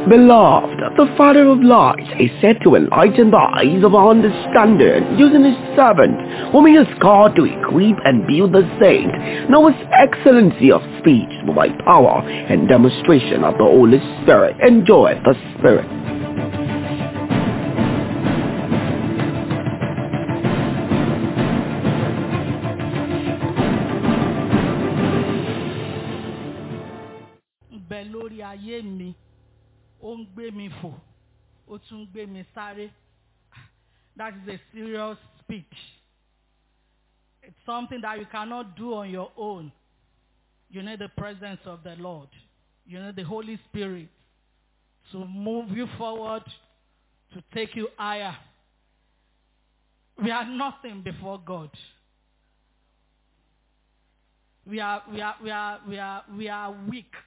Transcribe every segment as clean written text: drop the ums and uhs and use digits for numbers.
Beloved, the Father of lights is said to enlighten the eyes of our understanding using his servant, whom he has called to equip and build the saint. Now his excellency of speech by power and demonstration of the Holy Spirit. Enjoy the Spirit. Bẹ lórí ayé mi, ó ń gbé mi fò, ó tún ń gbé mi sáré. That is a serious speech. It's something that you cannot do on your own. You need the presence of the Lord. You need the Holy Spirit to move you forward, to take you higher. We are nothing before God. We are weak.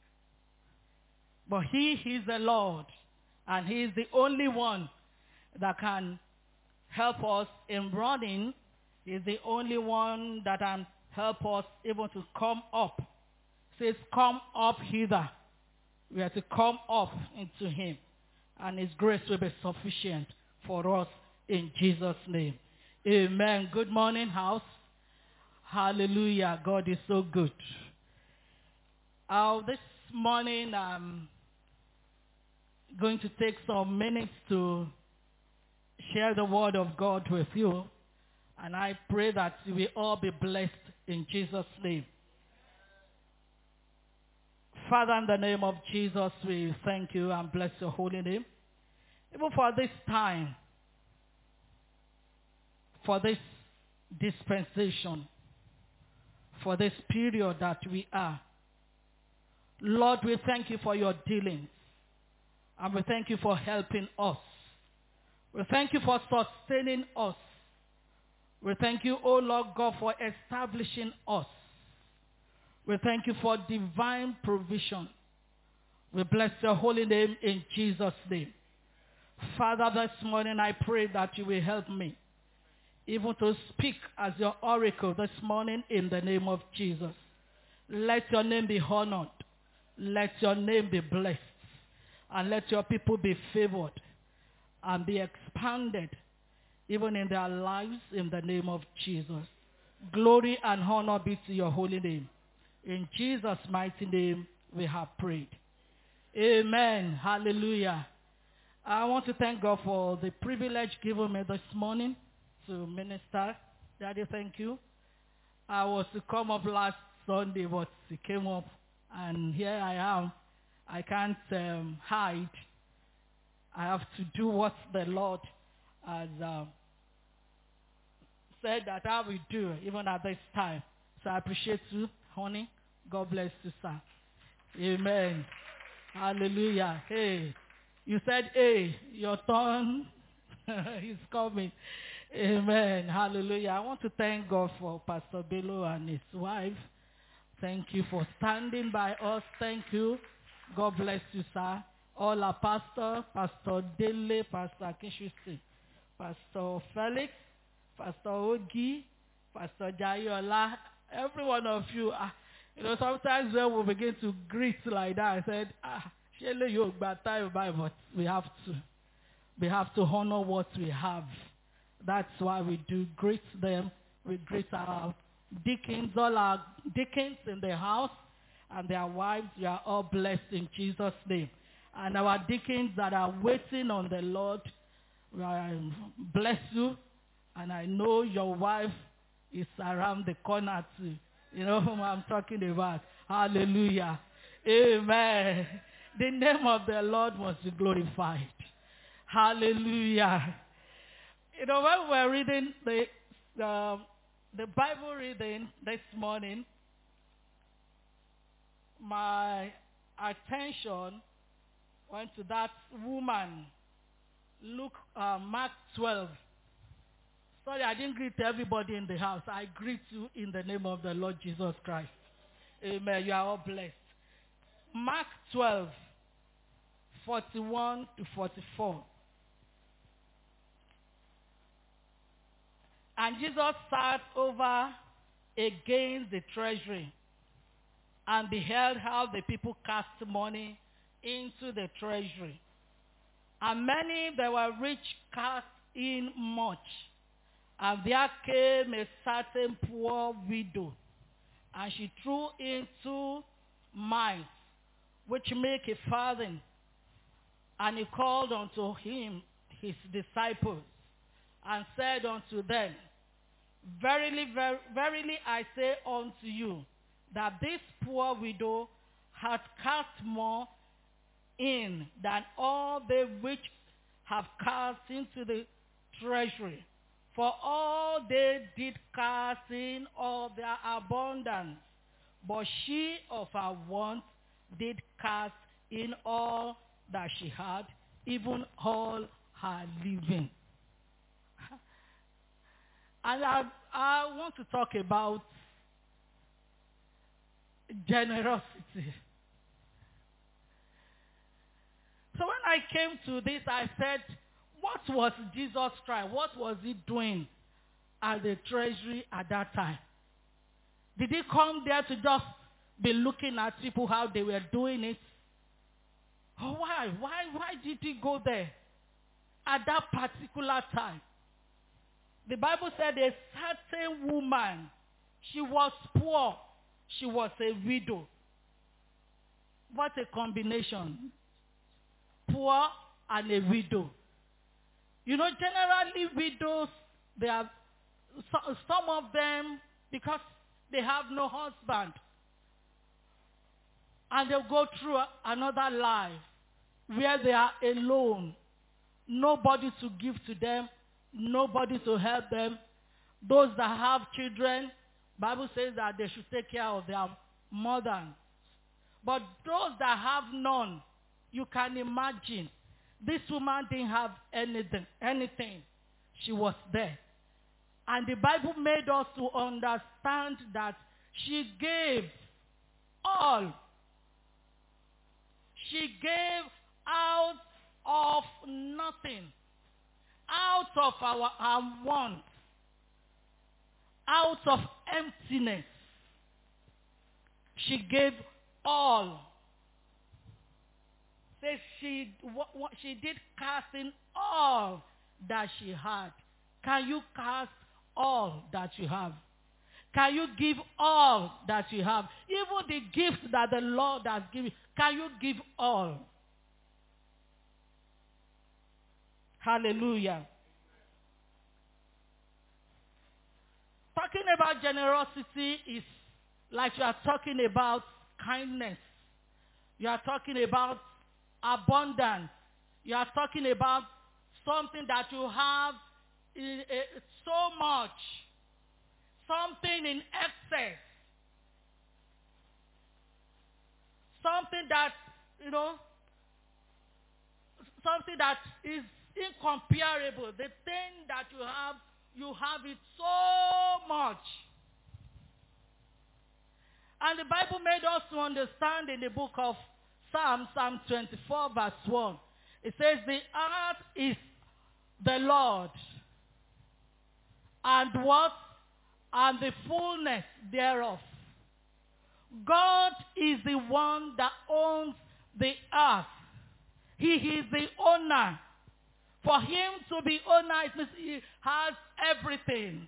But He is the Lord, and He is the only one that can help us in running. He is the only one that can help us even to come up. It says, come up hither. We have to come up into Him, and His grace will be sufficient for us in Jesus' name. Amen. Good morning, house. Hallelujah. God is so good. This morning, I'm going to take some minutes to share the word of God with you. And I pray that you will all be blessed in Jesus' name. Father, in the name of Jesus, we thank you and bless your holy name. Even for this time, for this dispensation, for this period that we are. Lord, we thank you for your dealings. And we thank you for helping us. We thank you for sustaining us. We thank you, O Lord God, for establishing us. We thank you for divine provision. We bless your holy name in Jesus' name. Father, this morning I pray that you will help me even to speak as your oracle this morning in the name of Jesus. Let your name be honored. Let your name be blessed. And let your people be favored and be expanded even in their lives in the name of Jesus. Glory and honor be to your holy name. In Jesus' mighty name we have prayed. Amen. Hallelujah. I want to thank God for the privilege given me this morning to minister. Daddy, thank you. I was to come up last Sunday, but he came up, and here I am. I can't hide. I have to do what the Lord has said that I will do, even at this time. So I appreciate you, honey. God bless you, sir. Amen. Hallelujah. Hey, you said, hey, your turn is coming. Amen. Hallelujah. I want to thank God for Pastor Bello and his wife. Thank you for standing by us. Thank you. God bless you, sir. All our pastor, Pastor Dele, Pastor Kishusi, Pastor Felix, Pastor Ogi, Pastor Jayola, every one of you. Sometimes when we begin to greet like that, I said, surely you'll bad time by, but we have to honor what we have. That's why we do greet them. We greet our deacons, all our deacons in the house and their wives. We are all blessed in Jesus' name. And our deacons that are waiting on the Lord, bless you. And I know your wife is around the corner too. You know whom I'm talking about. Hallelujah. Amen. The name of the Lord must be glorified. Hallelujah. You know, when we're reading the Bible reading this morning, my attention went to that woman, Mark 12. Sorry, I didn't greet everybody in the house. I greet you in the name of the Lord Jesus Christ. Amen. You are all blessed. Mark 12, 41 to 44. And Jesus sat over against the treasury and beheld how the people cast money into the treasury. And many that were rich cast in much. And there came a certain poor widow, and she threw in 2 mites, which make a farthing. And he called unto him his disciples, and said unto them, Verily, verily, I say unto you, that this poor widow hath cast more in than all they which have cast into the treasury. For all they did cast in all their abundance, but she of her want did cast in all that she had, even all her living. And I want to talk about generosity. So when I came to this, I said, what was Jesus Christ? What was he doing at the treasury at that time? Did he come there to just be looking at people how they were doing it? Oh, why? Why did he go there at that particular time? The Bible said a certain woman, she was poor, she was a widow. What a combination. Poor and a widow. You know, generally widows, they are, some of them, because they have no husband, and they'll go through another life where they are alone. Nobody to give to them, nobody to help them. Those that have children, Bible says that they should take care of their mother. But those that have none, you can imagine, this woman didn't have anything. She was there. And the Bible made us to understand that she gave all. She gave out of nothing, out of our want, out of emptiness. She gave all. Says she did cast in all that she had. Can you cast all that you have? Can you give all that you have? Even the gift that the Lord has given, can you give all? Hallelujah. Talking about generosity is like you are talking about kindness. You are talking about abundance. You are talking about something that you have so much. Something in excess. Something that, something that is incomparable. The thing that you have it so much. And the Bible made us to understand in the book of Psalm 24 verse 1. It says, the earth is the Lord, and what? And the fullness thereof. God is the one that owns the earth. He is the owner. For him to be owner, it means he has everything.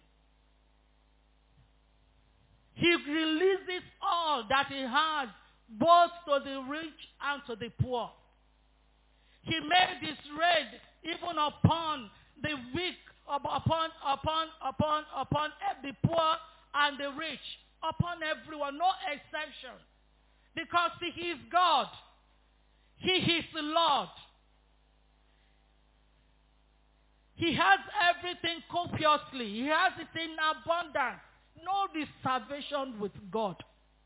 He releases all that he has, both to the rich and to the poor. He made his rain even upon the weak, upon the poor and the rich, upon everyone, no exception. Because he is God. He is the Lord. He has everything copiously. He has it in abundance. No reservation with God.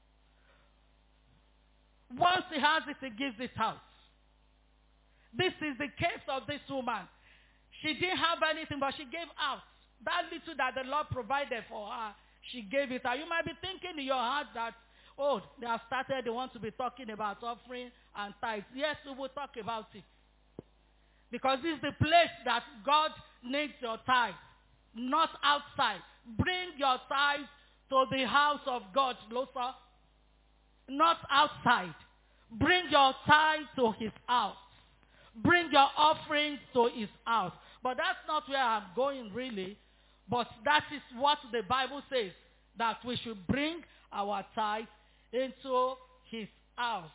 Once he has it, he gives it out. This is the case of this woman. She didn't have anything, but she gave out. That little that the Lord provided for her, she gave it out. You might be thinking in your heart that, oh, they have started, they want to be talking about offering and tithes. Yes, we will talk about it. Because this is the place that God needs your tithe, not outside. Bring your tithe to the house of God, closer, not outside. Bring your tithe to his house. Bring your offerings to his house. But that's not where I'm going really. But that is what the Bible says, that we should bring our tithe into his house.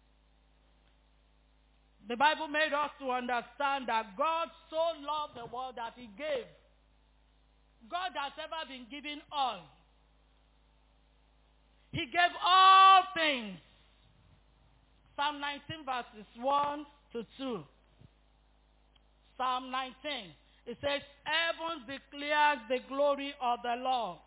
The Bible made us to understand that God so loved the world that he gave. God has ever been giving all. He gave all things. Psalm 19 verses 1 to 2. Psalm 19. It says, heaven declares the glory of the Lord.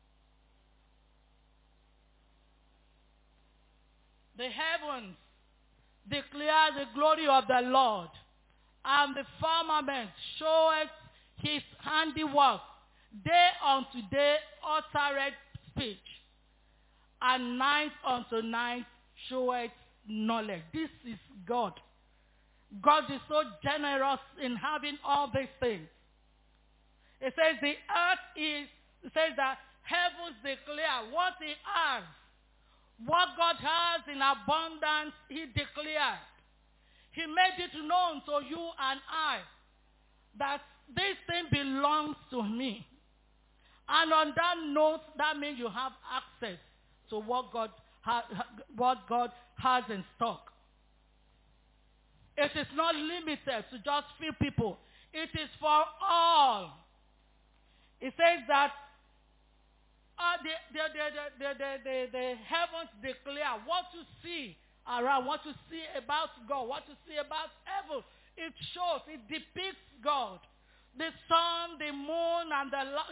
The heavens declare the glory of the Lord, and the firmament showeth his handiwork. Day unto day uttereth speech, and night unto night showeth knowledge. This is God. God is so generous in having all these things. It says the earth is, it says that heavens declare what he has. What God has in abundance, he declared. He made it known to you and I that this thing belongs to me. And on that note, that means you have access to what God has in stock. It is not limited to just few people. It is for all. It says that the heavens declare what you see around, what you see about God, what you see about heaven. It shows, it depicts God. The sun, the moon, and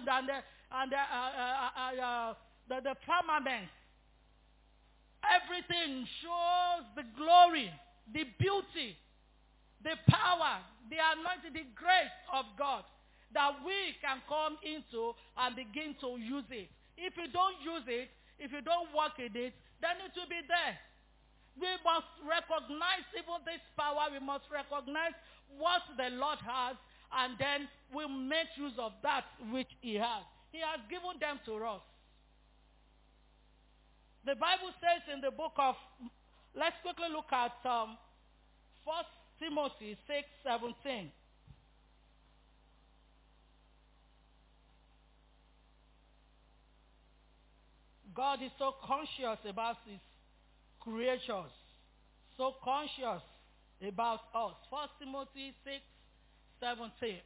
the firmament. Everything shows the glory, the beauty, the power, the anointing, the grace of God that we can come into and begin to use it. If you don't use it, if you don't work in it, then it will be there. We must recognize even this power. We must recognize what the Lord has, and then we'll make use of that which he has. He has given them to us. The Bible says in the book of, let's quickly look at 1 Timothy 6:17. God is so conscious about his creatures, so conscious about us. 1 Timothy 6:17.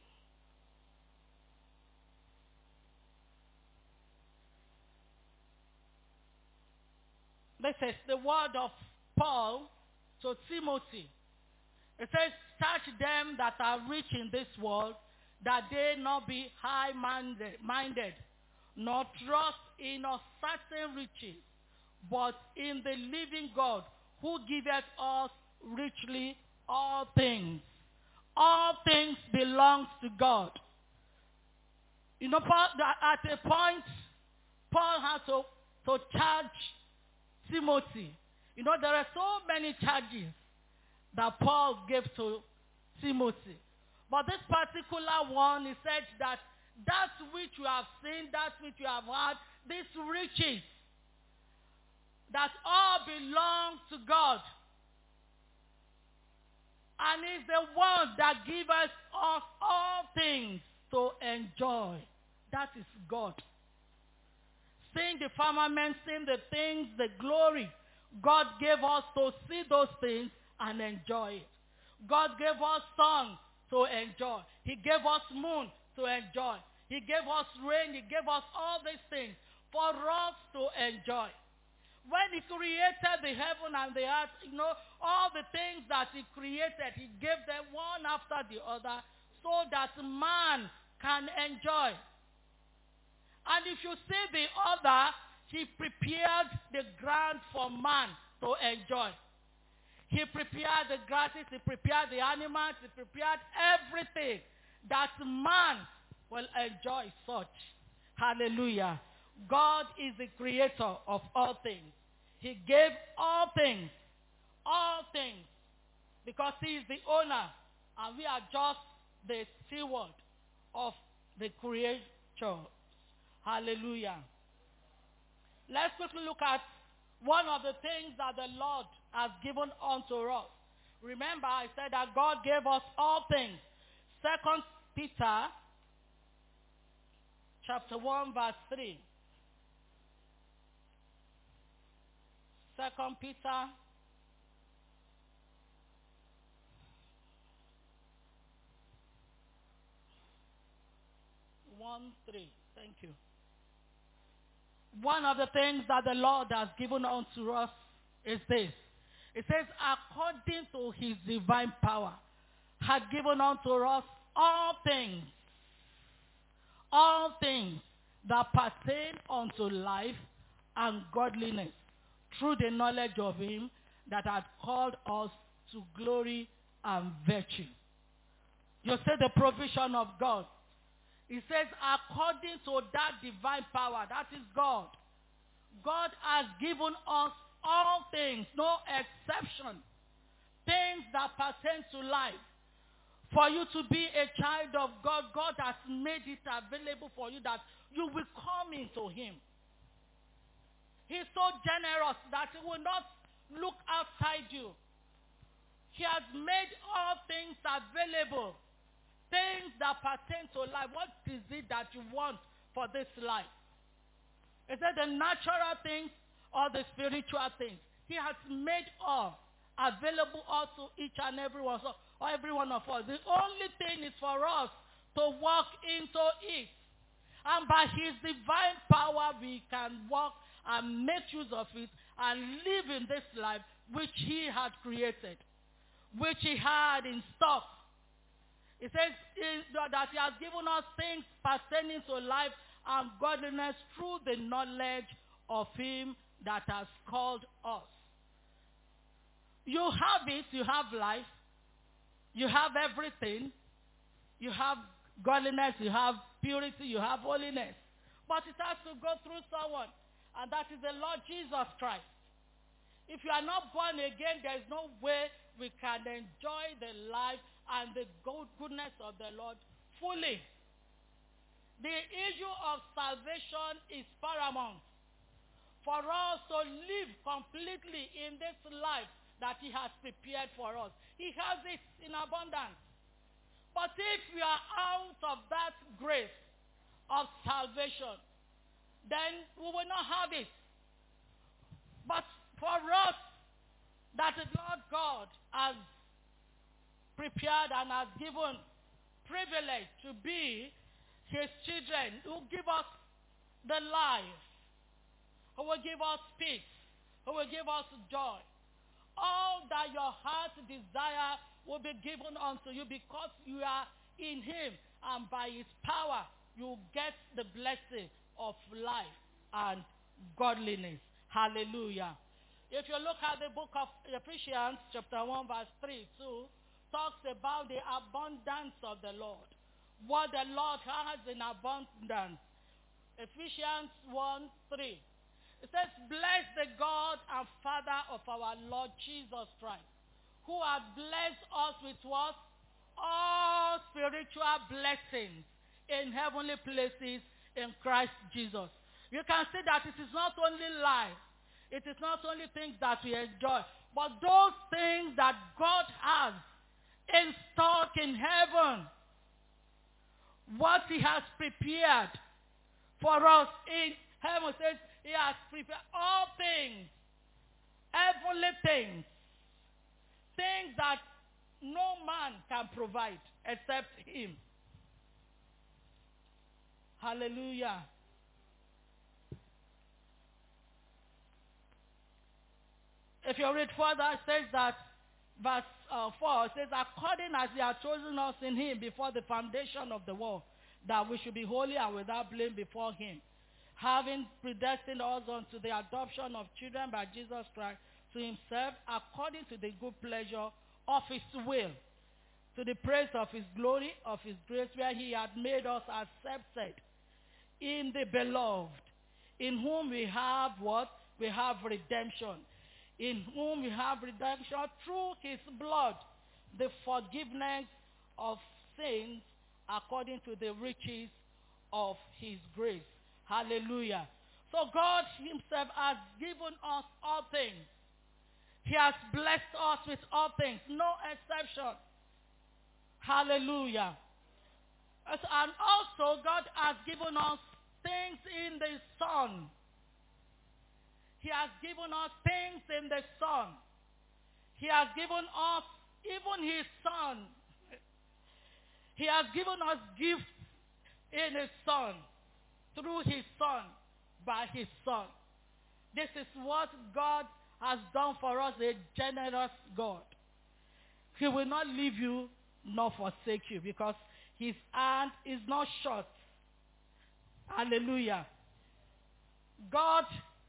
This is the word of Paul to Timothy. It says, touch them that are rich in this world, that they not be high-minded, nor trust in uncertain riches, but in the living God, who giveth us richly all things. All things belongs to God. You know, at a point, Paul had to charge Timothy. You know, there are so many charges that Paul gave to Timothy. But this particular one, he said that which you have seen, that which you have heard, these riches, that all belongs to God. And he's the one that gives us all things to enjoy. That is God. Seeing the firmament, seeing the things, the glory, God gave us to see those things and enjoy it. God gave us sun to enjoy. He gave us moon to enjoy. He gave us rain. He gave us all these things for us to enjoy. When he created the heaven and the earth, you know, all the things that he created, he gave them one after the other so that man can enjoy. And if you see the other, he prepared the ground for man to enjoy. He prepared the grasses, he prepared the animals, he prepared everything that man will enjoy such. Hallelujah. God is the creator of all things. He gave all things, because he is the owner, and we are just the steward of the creature. Hallelujah. Let's quickly look at One of the things that the Lord has given unto us. Remember, I said that God gave us all things. 2 Peter chapter 1 verse 3. 2 Peter 1:3. Thank you. One of the things that the Lord has given unto us is this. It says, according to his divine power, had given unto us all things that pertain unto life and godliness, through the knowledge of him that had called us to glory and virtue. You see the provision of God. It says, according to that divine power, that is God. God has given us all things, no exception. Things that pertain to life. For you to be a child of God, God has made it available for you that you will come into him. He's so generous that he will not look outside you. He has made all things available. Things that pertain to life. What is it that you want for this life? Is it the natural things or the spiritual things? He has made all available also each and every one, or every one of us. The only thing is for us to walk into it. And by his divine power we can walk and make use of it and live in this life which he had created, which he had in stock. It says that he has given us things pertaining to life and godliness through the knowledge of him that has called us. You have it, you have life, you have everything, you have godliness, you have purity, you have holiness. But it has to go through someone, and that is the Lord Jesus Christ. If you are not born again, there is no way we can enjoy the life and the goodness of the Lord fully. The issue of salvation is paramount. For us to live completely in this life that he has prepared for us. He has it in abundance. But if we are out of that grace of salvation, then we will not have it. But for us, that the Lord God has prepared and has given privilege to be his children, who give us the life, who will give us peace, who will give us joy. All that your heart desire will be given unto you because you are in him, and by his power you get the blessing of life and godliness. Hallelujah. If you look at the book of Ephesians chapter 1 verse 3 too, talks about the abundance of the Lord. What the Lord has in abundance. Ephesians 1:3. It says, bless the God and Father of our Lord Jesus Christ, who has blessed us with what? All spiritual blessings in heavenly places in Christ Jesus. You can see that it is not only life, it is not only things that we enjoy, but those things that God has in stock in heaven, what he has prepared for us in heaven. Says he has prepared all things, heavenly things, things that no man can provide except him. Hallelujah. If you read further, it says that verse 4 says, according as he has chosen us in him before the foundation of the world, that we should be holy and without blame before him, having predestined us unto the adoption of children by Jesus Christ to himself, according to the good pleasure of his will, to the praise of his glory, of his grace, where he had made us accepted in the beloved, in whom we have what? We have redemption. In whom we have redemption through his blood, the forgiveness of sins according to the riches of his grace. Hallelujah. So God himself has given us all things. He has blessed us with all things, no exception. Hallelujah. And also God has given us things in the Son. He has given us things in the Son. He has given us even his Son. He has given us gifts in his Son, through his Son, by his Son. This is what God has done for us, a generous God. He will not leave you nor forsake you, because his hand is not short. Hallelujah. God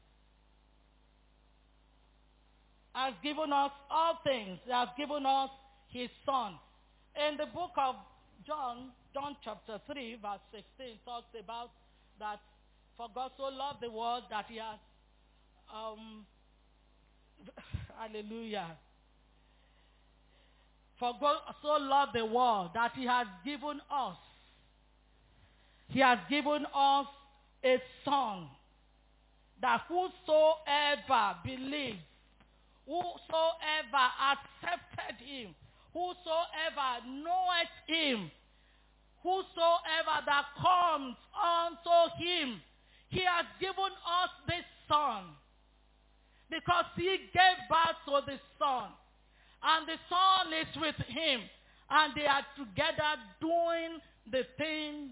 has given us all things. He has given us his Son. In the book of John chapter 3, verse 16, talks about that for God so loved the world that he has, hallelujah. For God so loved the world that he has given us. He has given us a Son, that whosoever believes, whosoever accepted him, whosoever knoweth him, whosoever that comes unto him, he has given us this Son, because he gave birth to the Son, and the Son is with him, and they are together doing the things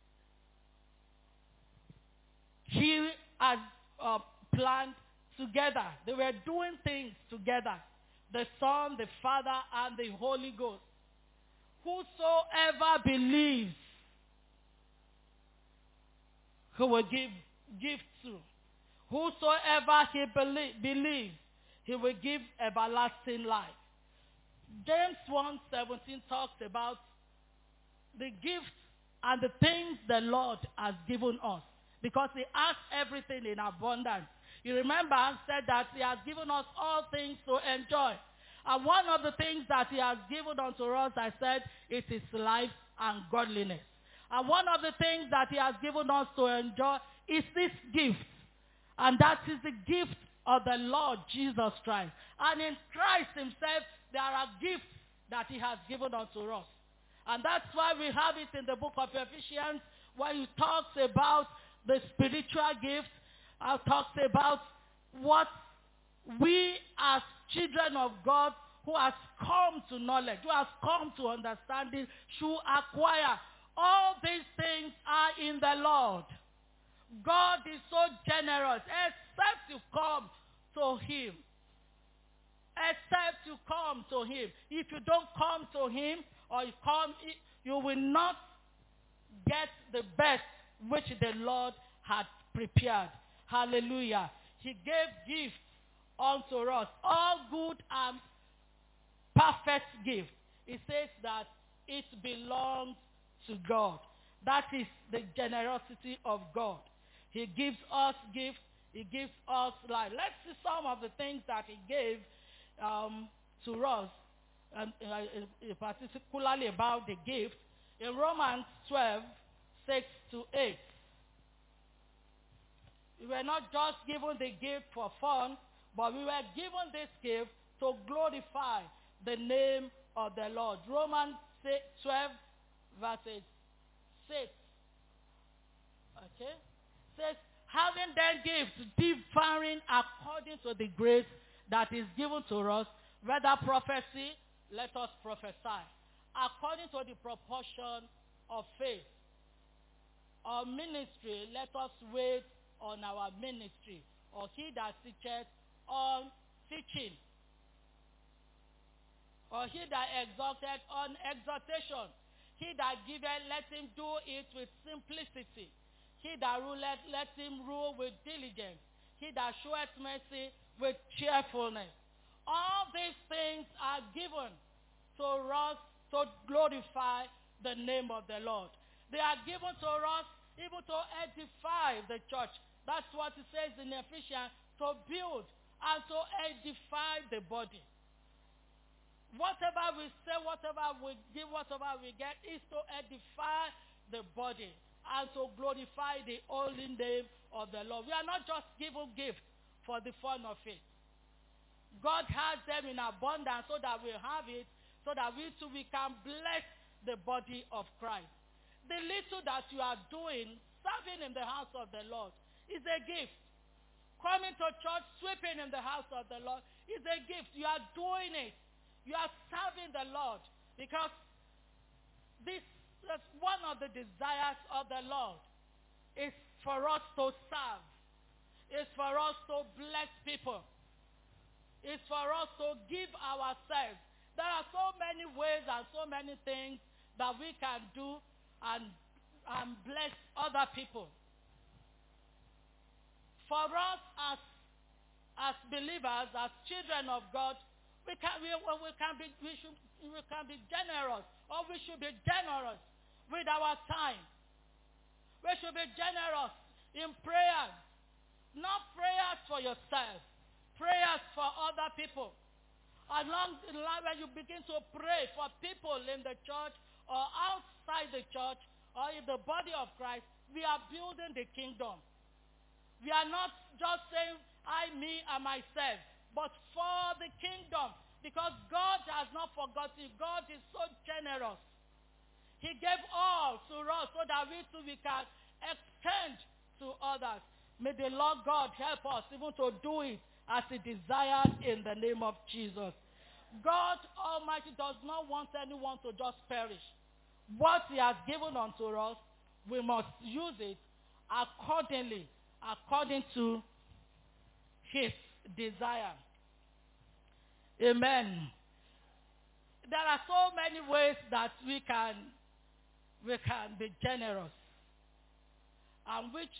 he has planned together. They were doing things together. The Son, the Father, and the Holy Ghost. Whosoever believes, he will give gifts to. Whosoever he believes, he will give everlasting life. James 1:17 talks about the gifts and the things the Lord has given us, because he has everything in abundance. You remember I said that he has given us all things to enjoy. And one of the things that he has given unto us, I said, it is life and godliness. And one of the things that he has given us to enjoy is this gift. And that is the gift of the Lord Jesus Christ. And in Christ himself, there are gifts that he has given unto us. And that's why we have it in the book of Ephesians, where he talks about the spiritual gifts, talks about what we as children of God who has come to knowledge, who has come to understanding, should acquire. All these things are in the Lord. God is so generous, except you come to him. Except you come to him. If you don't come to him, or you come, you will not get the best which the Lord had prepared. Hallelujah. He gave gifts unto us, all good and perfect gifts. It says that it belongs to God. That is the generosity of God. He gives us gifts. He gives us life. Let's see some of the things that he gave to us, particularly about the gift. In Romans 12:6-8. We were not just given the gift for fun, but we were given this gift to glorify the name of the Lord. Romans 12:6. Okay? Says, having then gifts differing according to the grace that is given to us, whether prophecy, let us prophesy, according to the proportion of faith. Or ministry, let us wait on our ministry. Or he that teacheth on teaching. Or he that exalteth on exhortation. He that giveth, let him do it with simplicity. He that ruleth, let him rule with diligence. He that showeth mercy with cheerfulness. All these things are given to us to glorify the name of the Lord. They are given to us even to edify the church. That's what it says in Ephesians, to build and to edify the body. Whatever we say, whatever we give, whatever we get is to edify the body. and to glorify the holy name of the Lord. We are not just giving gifts for the fun of it. God has them in abundance so that we have it, so that we too we can bless the body of Christ. The little that you are doing, serving in the house of the Lord, is a gift. Coming to church, sweeping in the house of the Lord is a gift. You are doing it. You are serving the Lord, because this is one of the desires of the Lord, is for us to serve. It's for us to bless people. It's for us to give ourselves. There are so many ways and so many things that we can do and bless other people. For us as believers, as children of God, we can be generous, or we should be generous with our time. We should be generous in prayers, not prayers for yourself, prayers for other people. Along the line, when you begin to pray for people in the church or outside the church or in the body of Christ, we are building the kingdom. We are not just saying, I, me, and myself, but for the kingdom. Because God has not forgotten. God is so generous. He gave all to us so that we too we can extend to others. May the Lord God help us even to do it as He desires in the name of Jesus. God Almighty does not want anyone to just perish. What He has given unto us, we must use it according to His desire. Amen. There are so many ways that we can be generous, and which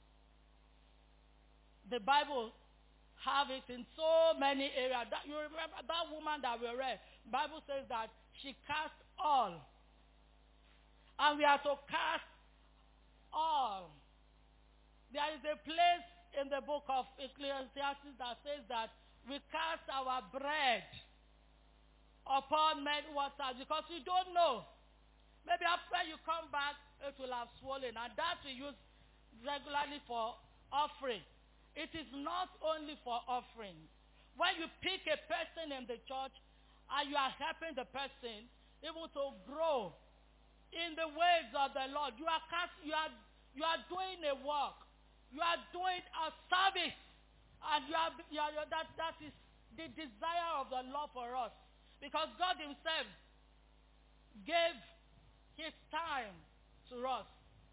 the Bible have it in so many areas. That, you remember that woman that we read, Bible says that she cast all, and we are to cast all. There is a place in the book of Ecclesiastes that says that we cast our bread upon many waters, because we don't know. Maybe after you come back, it will have swollen, and that we use regularly for offering. It is not only for offering. When you pick a person in the church and you are helping the person able to grow in the ways of the Lord, you are doing a work. You are doing a service. And that is the desire of the Lord for us. Because God Himself gave His time to us.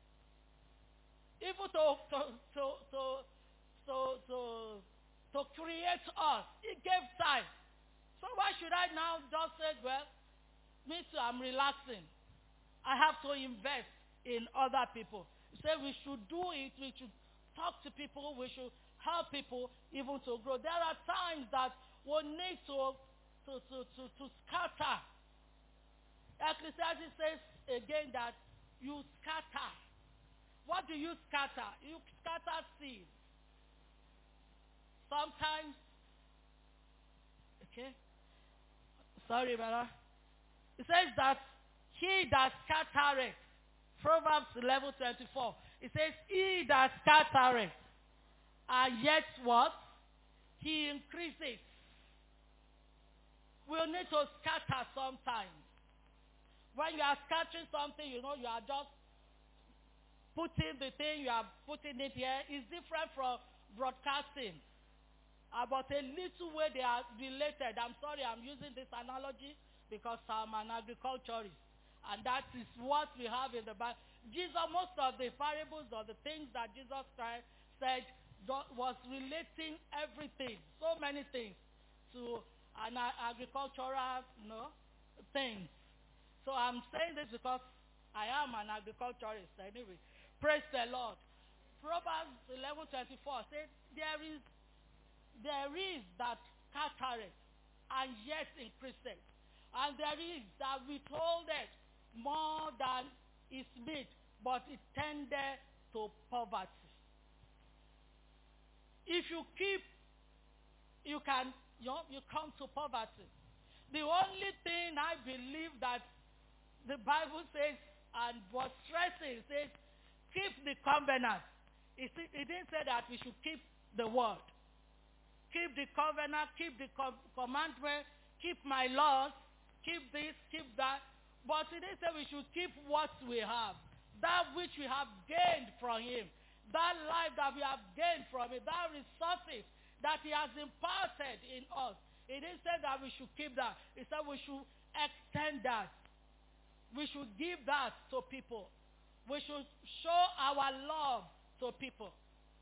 Even to create us. He gave time. So why should I now just say, well, me too, I'm relaxing. I have to invest in other people. You say we should do it, we should talk to people, we should help people even to grow. There are times that we need to scatter. Ecclesiastes says again that you scatter. What do you scatter? You scatter seeds. Sometimes, okay, sorry, brother. It says that he that scattereth, Proverbs 11:24. It says, he that scattereth, and yet what? He increases. We'll need to scatter sometimes. When you are scattering something, you are just putting the thing, you are putting it here. It's different from broadcasting. About a little way they are related. I'm sorry, I'm using this analogy because I'm an agriculturist. And that is what we have in the Bible. Most of the parables or the things that Jesus Christ said was relating everything, so many things, to an agricultural things. So I'm saying this because I am an agriculturist anyway. Praise the Lord. Proverbs 11:24 says, there is that scattereth and yet increaseth. And there is that withholdeth more than is meet, but it tendeth to poverty. If you keep, you come to poverty. The only thing I believe that the Bible says and was stressing says, keep the covenant. It didn't say that we should keep the word. Keep the covenant, keep the commandment, keep my laws, keep this, keep that. But it didn't say we should keep what we have. That which we have gained from him. That life that we have gained from it. That resources that he has imparted in us. It didn't say that we should keep that. It said we should extend that. We should give that to people. We should show our love to people.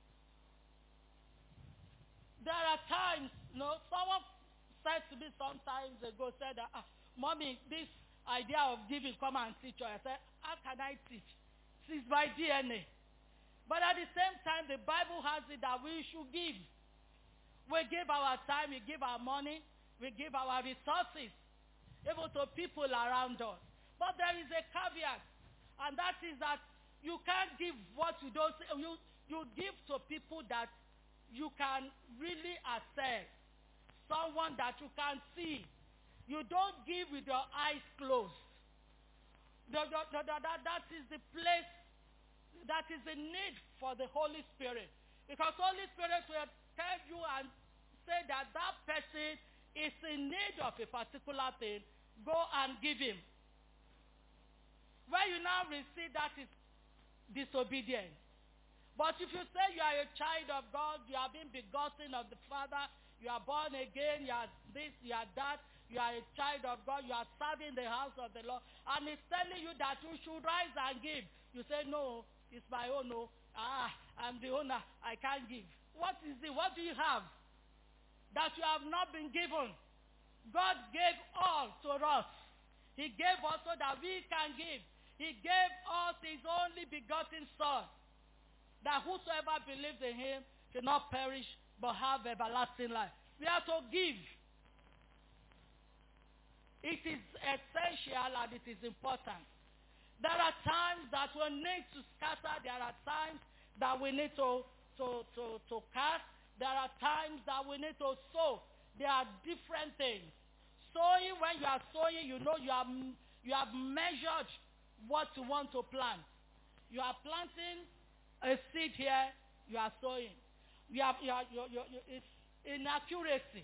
There are times, someone said to me some times ago, said that, Mommy, this idea of giving, come and teach us. I said, how can I teach? It's my DNA. But at the same time, the Bible has it that we should give. We give our time, we give our money, we give our resources, even to people around us. But there is a caveat, and that is that you can't give what you don't, you give to people that you can really assess, someone that you can see. You don't give with your eyes closed. That is the place, that is the need for the Holy Spirit. Because Holy Spirit will tell you and say that that person is in need of a particular thing, go and give him. When you now receive, that is disobedience. But if you say you are a child of God, you are being begotten of the Father, you are born again, you are this, you are that, you are a child of God, you are serving the house of the Lord, and it's telling you that you should rise and give. You say, no, it's my own, no. I'm the owner, I can't give. What is it? What do you have that you have not been given? God gave all to us. He gave us so that we can give. He gave us his only begotten Son, that whosoever believes in him should not perish but have everlasting life. We have to give. It is essential and it is important. There are times that we need to scatter. There are times that we need to cast. There are times that we need to sow. There are different things. Sowing, when you are sowing, you know you have measured what you want to plant. You are planting a seed here, you are sowing. It's inaccuracy.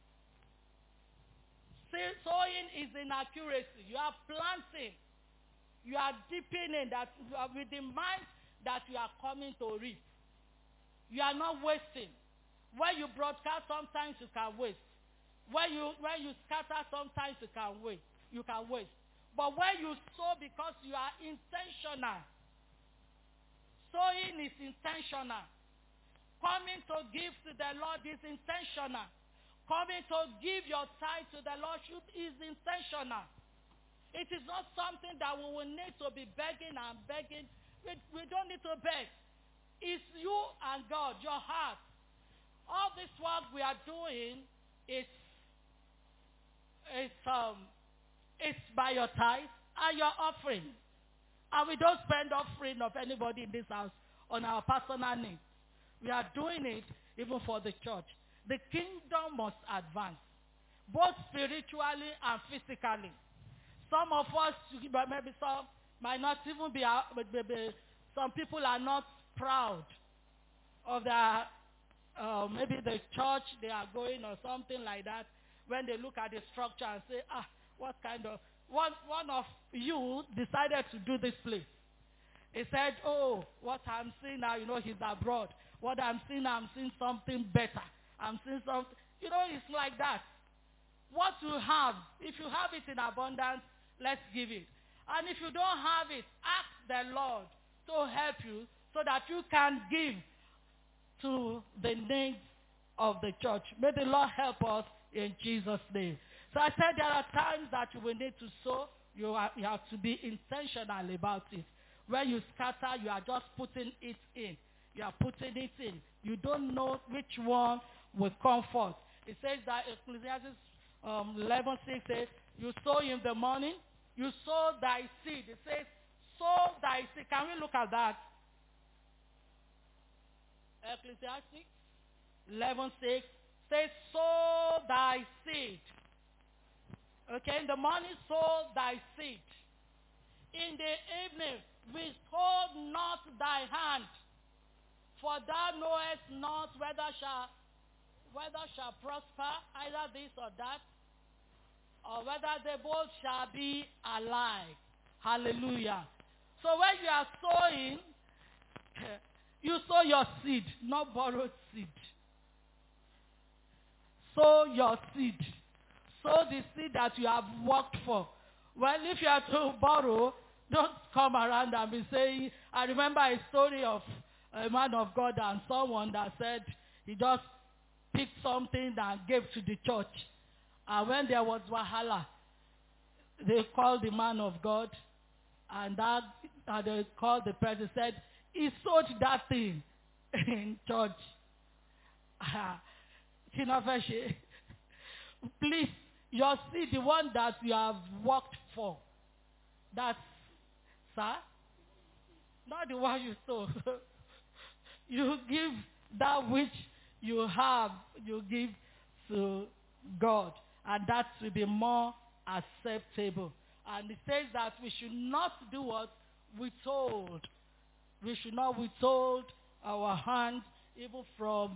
Sowing is inaccuracy. You are planting. You are dipping in that with the mind that you are coming to reap. You are not wasting. When you broadcast, sometimes you can waste. When you scatter, sometimes you can waste. But when you sow because you are intentional, sowing is intentional. Coming to give to the Lord is intentional. Coming to give your tithe to the Lord is intentional. It is not something that we will need to be begging and begging. We don't need to beg. It's you and God, your heart. All this work we are doing is by your tithe and your offering. And we don't spend offering of anybody in this house on our personal needs. We are doing it even for the church. The kingdom must advance, both spiritually and physically. Some of us, maybe some might not even be, some people are not proud of their, maybe the church they are going or something like that. When they look at the structure and say, what kind of, one of you decided to do this place. He said, what I'm seeing now, he's abroad. What I'm seeing something better. I'm seeing something, it's like that. What you have, if you have it in abundance, let's give it. And if you don't have it, ask the Lord to help you so that you can give to the needs of the church. May the Lord help us in Jesus' name. So I said there are times that you will need to sow. You have to be intentional about it. When you scatter, you are just putting it in. You are putting it in. You don't know which one will come forth. It says that Ecclesiastes 11:6 says, you sow in the morning, you sow thy seed. It says, sow thy seed. Can we look at that? Ecclesiastes 11:6 says, sow thy seed. Okay, in the morning, sow thy seed. In the evening, withhold not thy hand, for thou knowest not whether shall prosper, either this or that, or whether they both shall be alive. Hallelujah. So when you are sowing, you sow your seed, not borrowed seed. Sow your seed. Sow the seed that you have worked for. Well, if you are to borrow, don't come around and be saying, I remember a story of a man of God and someone that said he just picked something and gave to the church. And when there was wahala, they called the man of God, and they called the person, said, he sold that thing in church. Please, your seed, the one that you have worked for, that's, sir, not the one you sow. You give that which you have, you give to God, and that will be more acceptable. And it says that we should not do what? Withhold. We should not withhold our hand even from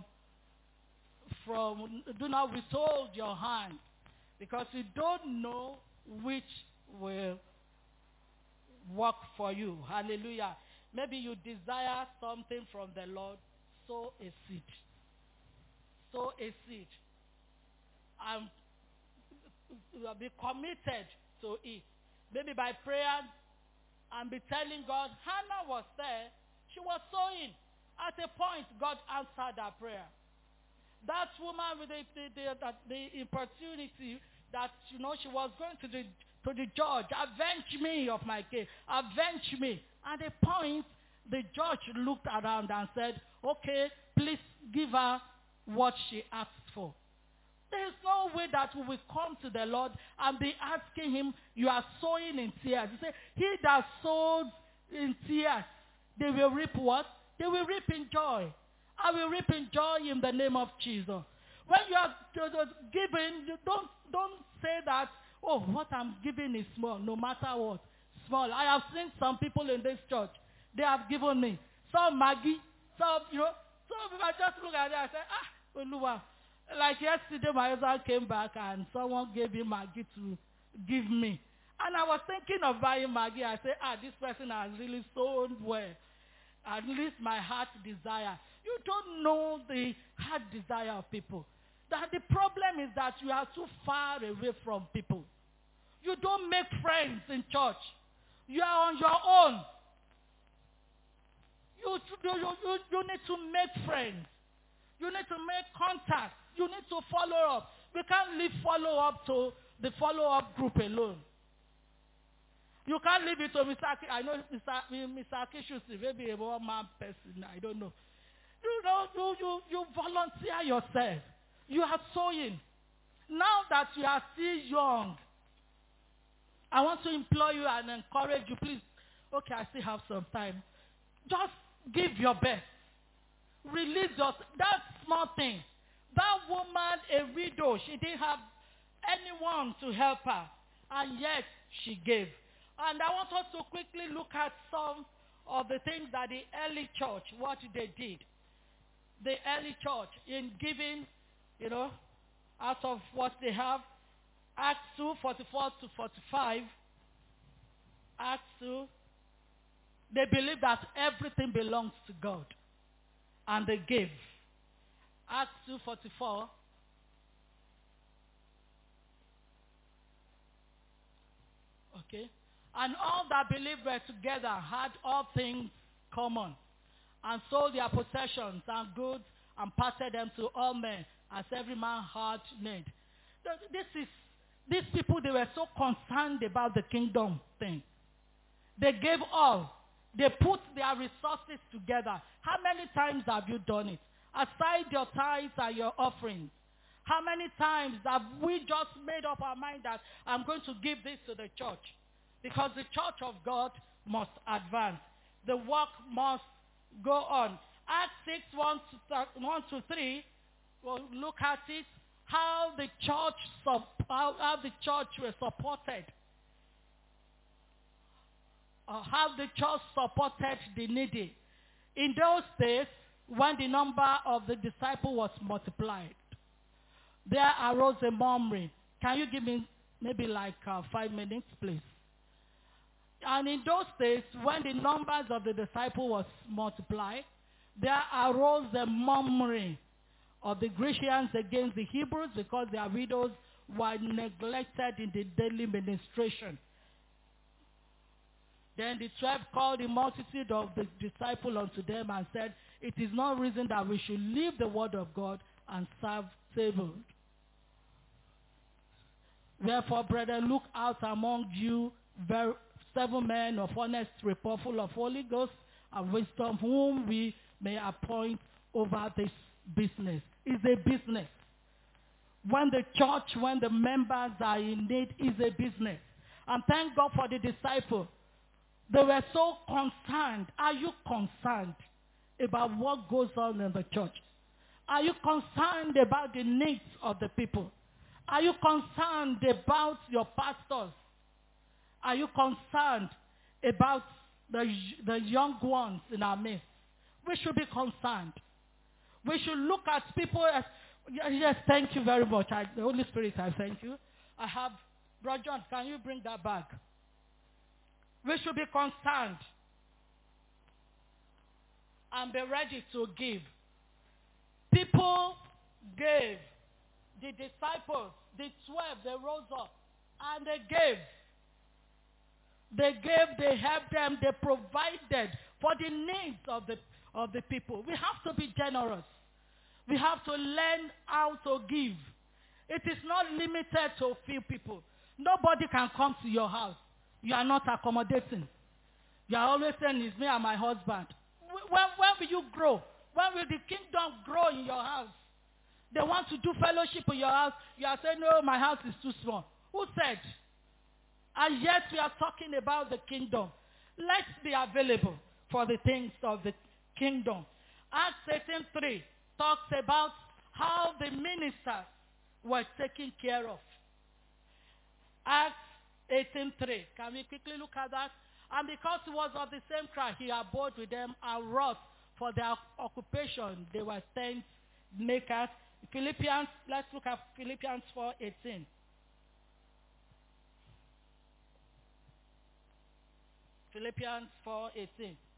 do not withhold your hand, because you don't know which will work for you. Hallelujah. Maybe you desire something from the Lord. Sow a seed. Sow a seed. And be committed to it. Maybe by prayer, and be telling God, Hannah was there. She was sowing. At a point, God answered her prayer. That woman with the opportunity that, she was going to the judge, avenge me of my case, avenge me. At a point, the judge looked around and said, okay, please give her what she asked for. There is no way that we will come to the Lord and be asking him, you are sowing in tears. He said, he that sows in tears, they will reap what? They will reap in joy. I will reap in joy in the name of Jesus. When you are giving, don't say that, oh, what I'm giving is small, no matter what. Small. I have seen some people in this church. They have given me some Maggie, some, some people just look at it and say, Oluwa. Like yesterday, my husband came back and someone gave him Maggie to give me. And I was thinking of buying Maggie. I said, this person has really sown well. At least my heart desire. You don't know the heart desire of people. That the problem is that you are too far away from people. You don't make friends in church. You are on your own. You need to make friends. You need to make contact. You need to follow up. We can't leave follow-up to the follow-up group alone. You can't leave it to Mr. Aki. I know Mr. Aki should see maybe a one-man person. I don't know. You volunteer yourself. You are sowing. Now that you are still young, I want to implore you and encourage you, please. Okay, I still have some time. Just give your best. Release that small thing. That woman, a widow, she didn't have anyone to help her, and yet she gave. And I want us to quickly look at some of the things that the early church, what they did. The early church in giving, out of what they have. Acts 2:44 to 45. Acts 2. They believe that everything belongs to God. And they gave. Acts 2:44. Okay. And all that believed were together had all things common, and sold their possessions and goods and parted them to all men as every man had need. These people, they were so concerned about the kingdom thing. They gave all. They put their resources together. How many times have you done it? Aside your tithes and your offerings, how many times have we just made up our mind that I'm going to give this to the church? Because the church of God must advance. The work must go on. Acts 6, 1 to 3, we'll look at it, how the church was supported. how the church supported the needy. In those days, when the number of the disciples was multiplied, there arose a murmuring. Can you give me maybe like 5 minutes, please? And in those days, when the numbers of the disciples was multiplied, there arose a murmuring of the Grecians against the Hebrews because their widows were neglected in the daily ministration. Then the 12 called the multitude of the disciples unto them and said, it is not reason that we should leave the word of God and serve table. Wherefore, brethren, look out among you 7 men of honest report, full of Holy Ghost and wisdom, whom we may appoint over this business. It's a business. When the church, when the members are in need, is a business. And thank God for the disciples. They were so concerned. Are you concerned about what goes on in the church? Are you concerned about the needs of the people? Are you concerned about your pastors? Are you concerned about the young ones in our midst? We should be concerned. We should look at people as, yes, thank you very much. The Holy Spirit, I thank you. I have, Brother John, can you bring that back? We should be concerned and be ready to give. People gave. The disciples, the 12, they rose up and they gave. They gave, they helped them, they provided for the needs of the people. We have to be generous. We have to learn how to give. It is not limited to a few people. Nobody can come to your house. You are not accommodating. You are always saying, it's me and my husband. When will you grow? When will the kingdom grow in your house? They want to do fellowship in your house. You are saying, no, my house is too small. Who said? And yet we are talking about the kingdom. Let's be available for the things of the kingdom. Acts 18:3 talks about how the ministers were taken care of. Acts 18:3. Can we quickly look at that? And because he was of the same crowd, he abode with them and wrought for their occupation. They were tent makers. Philippians, let's look at Philippians 4:18. Philippians 4:18.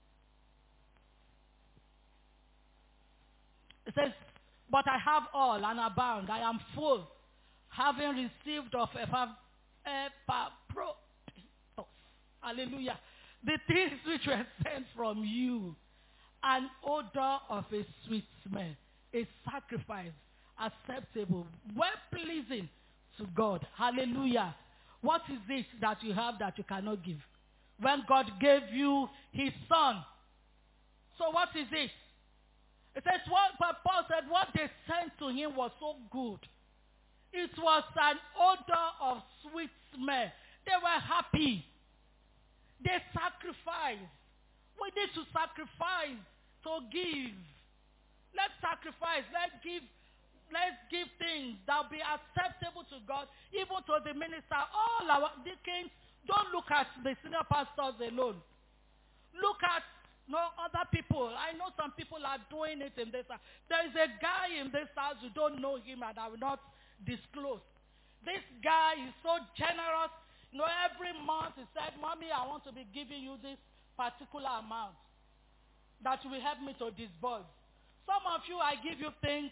It says, but I have all and abound. I am full, having received of Epaphroditus. Hallelujah. The things which were sent from you, an odor of a sweet smell, a sacrifice acceptable, well-pleasing to God. Hallelujah. What is it that you have that you cannot give? When God gave you his son. So what is it? It says, Paul said, what they sent to him was so good. It was an odor of sweet smell. They were happy. They sacrificed. We need to sacrifice to give. Let's sacrifice. Let's give things that will be acceptable to God, even to the minister. All our deacons, don't look at the senior pastors alone. Look at other people. I know some people are doing it in this house. There is a guy in this house, you don't know him, and I will not disclose. This guy is so generous. Every month he said, Mommy, I want to be giving you this particular amount that will help me to disburse. Some of you, I give you things,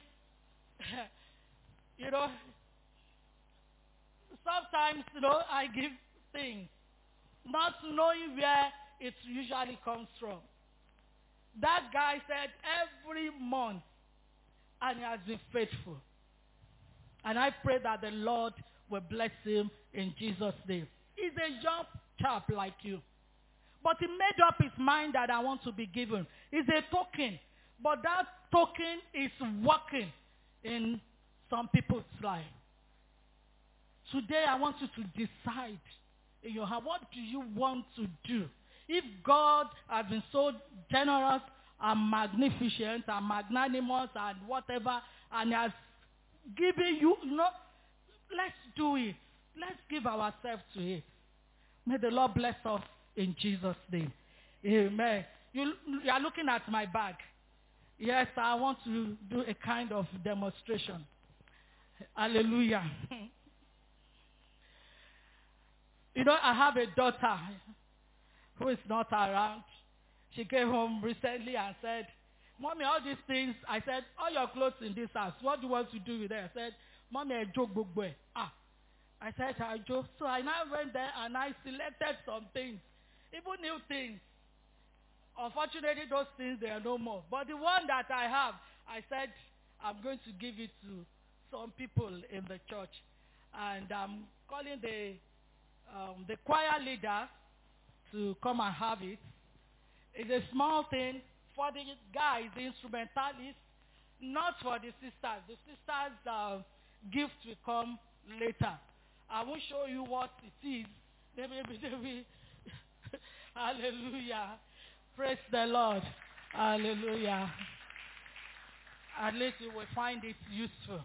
sometimes, I give things, not knowing where it usually comes from. That guy said every month, and he has been faithful. And I pray that the Lord will bless him in Jesus' name. He's a young chap like you. But he made up his mind that I want to be given. It's a token. But that token is working in some people's life. Today I want you to decide in your heart, what do you want to do? If God has been so generous and magnificent and magnanimous and whatever, and has given you, let's do it. Let's give ourselves to it. May the Lord bless us in Jesus' name. Amen. You are looking at my bag. Yes, I want to do a kind of demonstration. Hallelujah. You know, I have a daughter who is not around. She came home recently and said, Mommy, all these things. I said, all your clothes in this house, what do you want to do with them? I said, Mommy, I joke book boy. I said, I joke. So I now went there and I selected some things, even new things. Unfortunately, those things, they are no more. But the one that I have, I said, I'm going to give it to some people in the church. And I'm calling the choir leader to come and have it. It's a small thing for the guys, the instrumentalists, not for the sisters. The sisters' gift will come later. I won't show you what it is. Maybe. Hallelujah. Praise the Lord. Hallelujah. At least you will find it useful.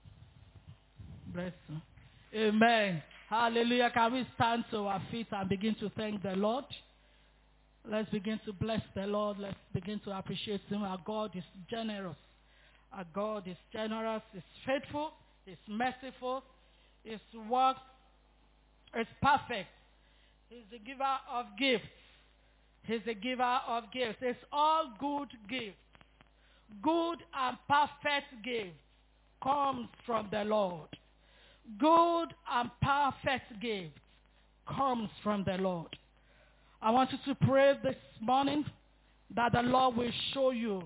Bless you. Amen. Hallelujah. Can we stand to our feet and begin to thank the Lord? Let's begin to bless the Lord. Let's begin to appreciate Him. Our God is generous. Our God is generous. He's faithful. He's merciful. His work is perfect. He's the giver of gifts. He's the giver of gifts. It's all good gifts. Good and perfect gifts comes from the Lord. Good and perfect gifts comes from the Lord. I want you to pray this morning that the Lord will show you,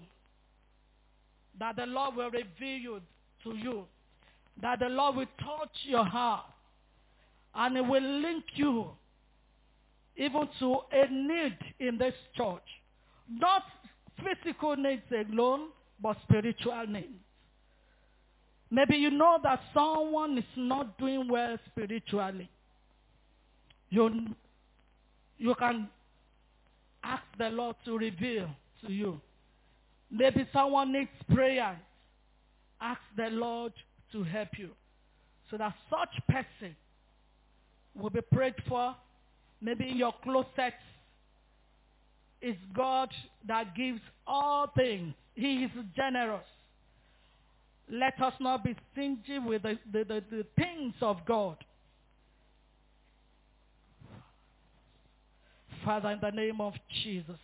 that the Lord will reveal to you, that the Lord will touch your heart, and it will link you even to a need in this church. Not physical needs alone, but spiritual needs. Maybe you know that someone is not doing well spiritually. You can ask the Lord to reveal to you. Maybe someone needs prayer. Ask the Lord to help you, so that such person will be prayed for. Maybe in your closet is God that gives all things. He is generous. Let us not be stingy with the things of God. Father, in the name of Jesus,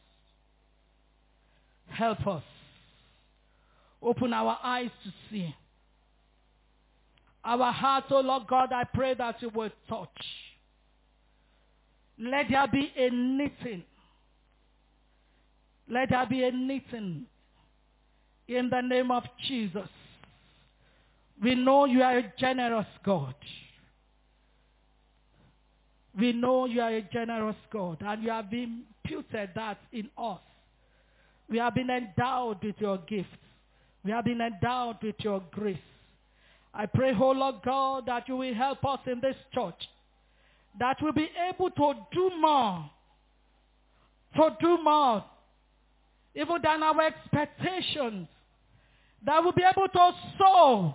help us. Open our eyes to see. Our hearts, oh Lord God, I pray that you will touch. Let there be a knitting. Let there be a knitting in the name of Jesus. We know you are a generous God. We know you are a generous God, and you have imputed that in us. We have been endowed with your gifts. We have been endowed with your grace. I pray, oh Lord God, that you will help us in this church, that we'll be able to do more, even than our expectations, that we'll be able to sow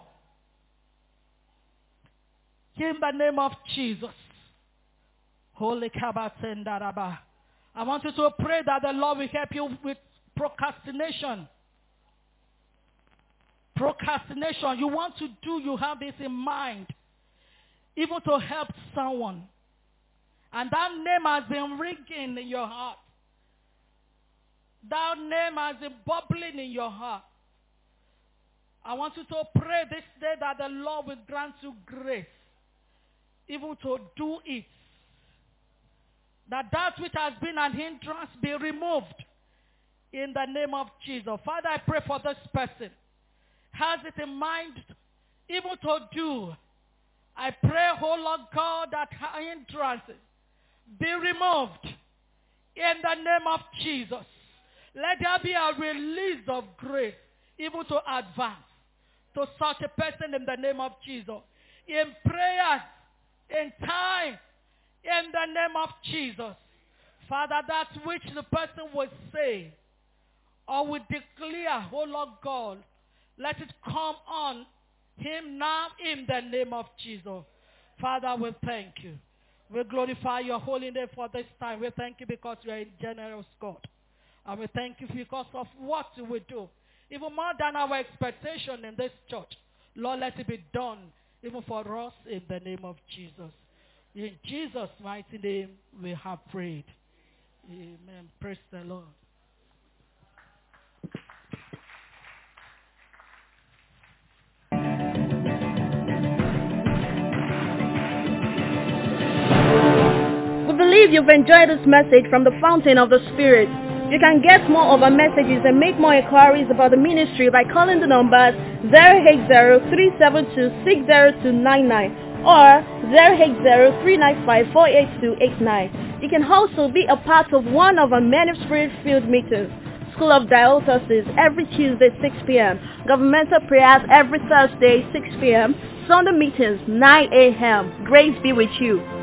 in the name of Jesus. Holy Kabatendaraba. I want you to pray that the Lord will help you with procrastination. Procrastination. You want to do, you have this in mind, even to help someone. And that name has been ringing in your heart. That name has been bubbling in your heart. I want you to pray this day that the Lord will grant you grace, even to do it. That which has been an hindrance be removed in the name of Jesus. Father, I pray for this person. Has it in mind even to do. I pray, oh Lord God, that hindrances be removed in the name of Jesus. Let there be a release of grace even to advance to such a person in the name of Jesus. In prayers, in time, in the name of Jesus. Father, that which the person will say or will declare, oh Lord God, let it come on him now in the name of Jesus. Father, we thank you. We glorify your holy name for this time. We thank you because you are a generous God. And we thank you because of what you will do. Even more than our expectation in this church. Lord, let it be done even for us in the name of Jesus. In Jesus' mighty name we have prayed. Amen. Praise the Lord. We believe you've enjoyed this message from the Fountain of the Spirit. You can get more of our messages and make more inquiries about the ministry by calling the numbers 080-372-60299 or 080-395-48289. You can also be a part of one of our many Spirit-filled meetings. School of Diocese every Tuesday 6 p.m. Governmental prayers every Thursday 6 p.m. Sunday meetings 9 a.m. Grace be with you.